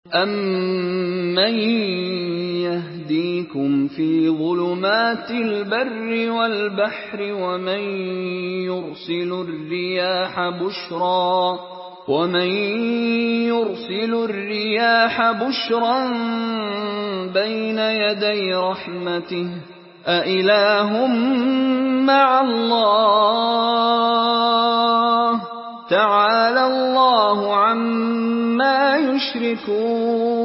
أَمَّن يَهْدِيكُمْ فِي ظُلُمَاتِ الْبَرِّ وَالْبَحْرِ وَمَن يُرْسِلُ الرِّيَاحَ بُشْرًا بَيْنَ يَدَيْ رَحْمَتِهِ أَإِلَٰهٌ مَّعَ اللَّهِ ۚ تَعَالَى اللَّهُ عَمَّا يُشْرِكُونَ